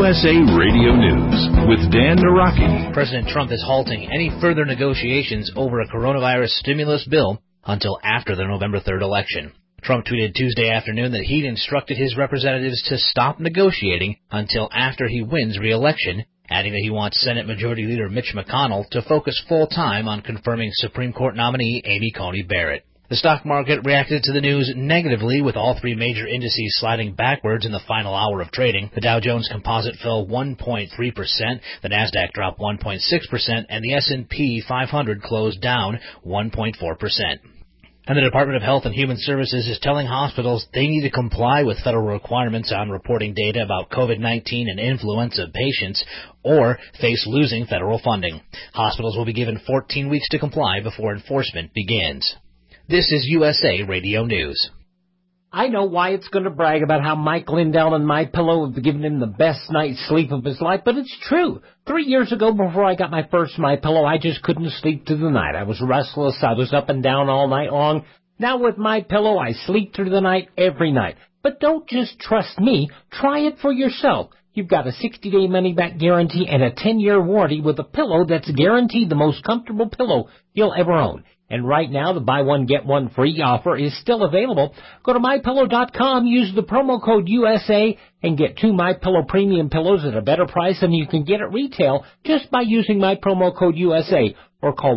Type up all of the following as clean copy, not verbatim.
USA Radio News with Dan Naraki. President Trump is halting any further negotiations over a coronavirus stimulus bill until after the November 3rd election. Trump tweeted Tuesday afternoon that he'd instructed his representatives to stop negotiating until after he wins re-election, adding that he wants Senate Majority Leader Mitch McConnell to focus full-time on confirming Supreme Court nominee Amy Coney Barrett. The stock market reacted to the news negatively, with all three major indices sliding backwards in the final hour of trading. The Dow Jones Composite fell 1.3%, the Nasdaq dropped 1.6%, and the S&P 500 closed down 1.4%. And the Department of Health and Human Services is telling hospitals they need to comply with federal requirements on reporting data about COVID-19 and influenza patients or face losing federal funding. Hospitals will be given 14 weeks to comply before enforcement begins. This is USA Radio News. I know Wyatt's going to brag about how Mike Lindell and MyPillow have given him the best night's sleep of his life, but it's true. 3 years ago, before I got my first MyPillow, I just couldn't sleep through the night. I was restless. I was up and down all night long. Now with MyPillow, I sleep through the night every night. But don't just trust me. Try it for yourself. You've got a 60-day money-back guarantee and a 10-year warranty with a pillow that's guaranteed the most comfortable pillow you'll ever own. And right now, the buy one, get one free offer is still available. Go to MyPillow.com, use the promo code USA, and get 2 MyPillow premium pillows at a better price than you can get at retail just by using my promo code USA, or call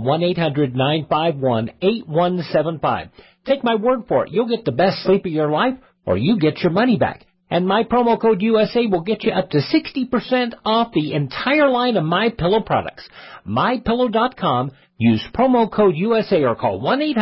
1-800-951-8175. Take my word for it. You'll get the best sleep of your life, or you get your money back. And my promo code USA will get you up to 60% off the entire line of MyPillow products. MyPillow.com. Use promo code USA or call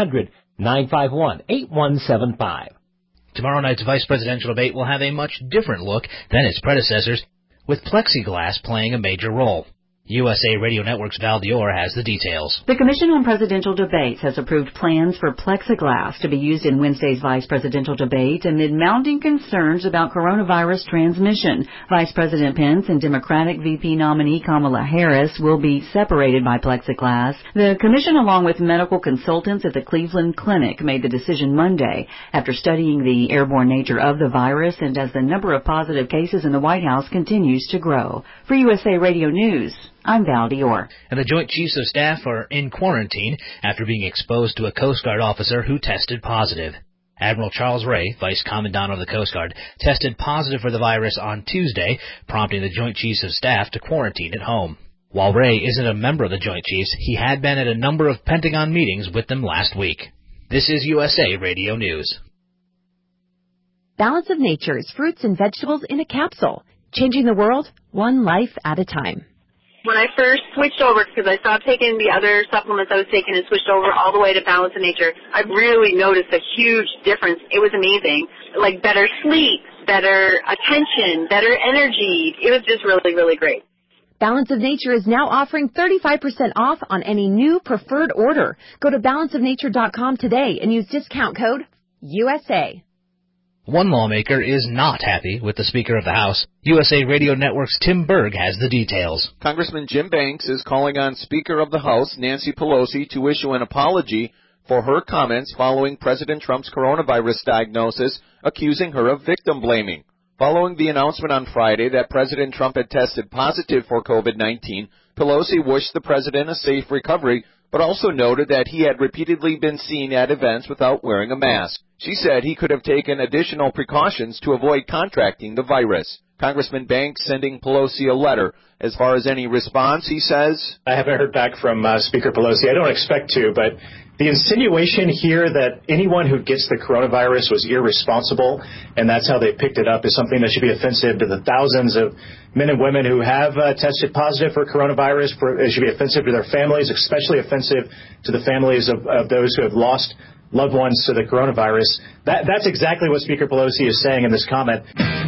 1-800-951-8175. Tomorrow night's vice presidential debate will have a much different look than its predecessors, with plexiglass playing a major role. USA Radio Network's Val Dior has the details. The Commission on Presidential Debates has approved plans for plexiglass to be used in Wednesday's vice presidential debate amid mounting concerns about coronavirus transmission. Vice President Pence and Democratic VP nominee Kamala Harris will be separated by plexiglass. The Commission, along with medical consultants at the Cleveland Clinic, made the decision Monday after studying the airborne nature of the virus and as the number of positive cases in the White House continues to grow. For USA Radio News, I'm Val Dior. And the Joint Chiefs of Staff are in quarantine after being exposed to a Coast Guard officer who tested positive. Admiral Charles Ray, Vice Commandant of the Coast Guard, tested positive for the virus on Tuesday, prompting the Joint Chiefs of Staff to quarantine at home. While Ray isn't a member of the Joint Chiefs, he had been at a number of Pentagon meetings with them last week. This is USA Radio News. Balance of Nature's fruits and vegetables in a capsule, changing the world one life at a time. When I first switched over, because I stopped taking the other supplements I was taking and switched over all the way to Balance of Nature, I really noticed a huge difference. It was amazing. Like better sleep, better attention, better energy. It was just really, really great. Balance of Nature is now offering 35% off on any new preferred order. Go to balanceofnature.com today and use discount code USA. One lawmaker is not happy with the Speaker of the House. USA Radio Network's Tim Berg has the details. Congressman Jim Banks is calling on Speaker of the House Nancy Pelosi to issue an apology for her comments following President Trump's coronavirus diagnosis, accusing her of victim blaming. Following the announcement on Friday that President Trump had tested positive for COVID-19, Pelosi wished the president a safe recovery, but also noted that he had repeatedly been seen at events without wearing a mask. She said he could have taken additional precautions to avoid contracting the virus. Congressman Banks sending Pelosi a letter. As far as any response, he says, I haven't heard back from Speaker Pelosi. I don't expect to, but the insinuation here that anyone who gets the coronavirus was irresponsible and that's how they picked it up is something that should be offensive to the thousands of men and women who have tested positive for coronavirus. It should be offensive to their families, especially offensive to the families of those who have lost loved ones to the coronavirus. That's exactly what Speaker Pelosi is saying in this comment.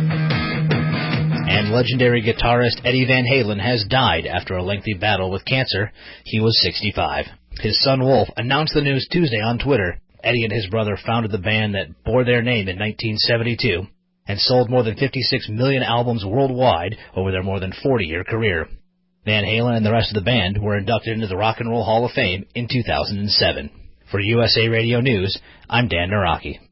And legendary guitarist Eddie Van Halen has died after a lengthy battle with cancer. He was 65. His son Wolf announced the news Tuesday on Twitter. Eddie and his brother founded the band that bore their name in 1972 and sold more than 56 million albums worldwide over their more than 40-year career. Van Halen and the rest of the band were inducted into the Rock and Roll Hall of Fame in 2007. For USA Radio News, I'm Dan Naraki.